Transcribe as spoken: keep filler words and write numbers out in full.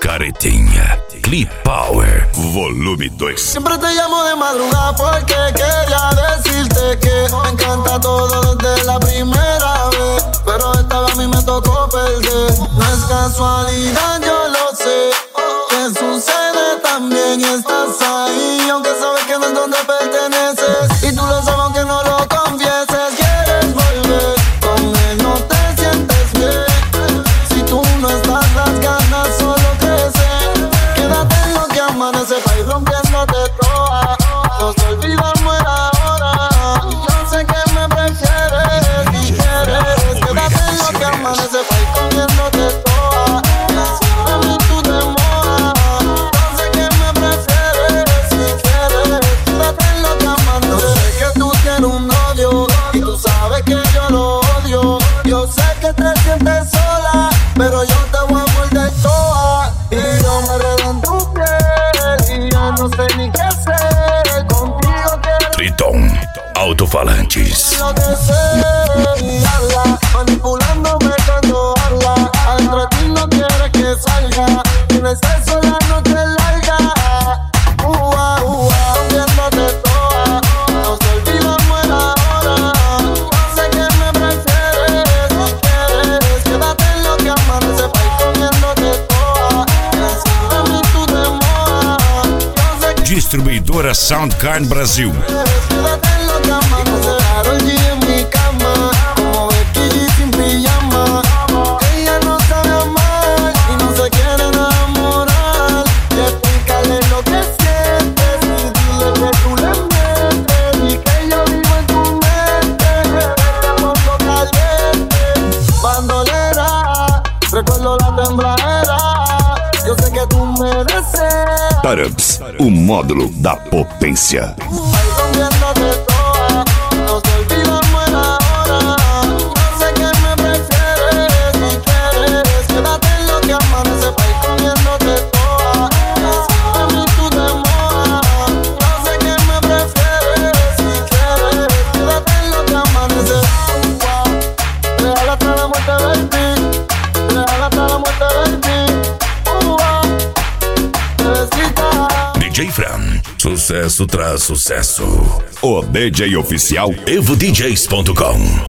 Caretinha, Clip Power, volume dois. Siempre te llamo de madrugada porque quería decirte que me encanta todo desde la primera vez, pero esta vez a mí me tocó perder. No es casualidad, yo lo sé, que sucede también y estás ahí, aunque sabes que no es donde perteneces, y tú lo sabes aunque no lo confieses. Quieres volver, con él no te sientes bien, si tú no estás las ganas solo crecen. Quédate en lo que amanece pa' ir rompiéndote toda, nos olvidamos el ahora. Yo sé que me prefieres y quieres, quédate en lo que amanece pa' ir comiéndote toda, y encima de mí tú te mojas. Yo sé que me prefieres y quieres, quédate en lo que amanece. Yo sé que tú tienes un novio y tú sabes que yo lo odio. Yo sé que te sientes sola, pero yo te voy a morder toda, y yo me redo en tu piel y ya no sé ni qué hacer. Contigo quiero Triton Alto-Falantes. lo que sé y habla, manipulándome cuando habla. Adentro de ti no quieres que salga, tienes sexo la noche larga. Ua, ua, rompiéndote toda, nos olvidamos el ahora. Yo sé que me prefieres y quieres, quédate en lo que amanece pa' ir comiéndote toda, y encima de mí tú te mojas. Yo sé que Distribuidora Soundcarn Brasil. quédate en lo que amanece. Karol G en mi cama, como Becky G sin pijama. Ella no sabe amar y no se quiere enamorar. Y explícale lo que sientes y dile que tú le mientes y que yo vivo en tu mente. Te pongo caliente, bandolera, recuerdo la tembladera. Yo sé que tú mereces. Tarubs, o módulo da potência. Ahí rompiéndote toda, nos olvidamos el ahora. Yo sé que me prefieres y quieres, quédate en lo que amanece pa' ir comiéndote toda, y encima de mí tú te mojas. Yo sé que me prefieres y quieres, quédate en lo que amanece. Real hasta la muerte, baby, real hasta la muerte, baby. Uva, bebecita. D J Fran, sucesso tras sucesso. O D J oficial evo d js ponto com.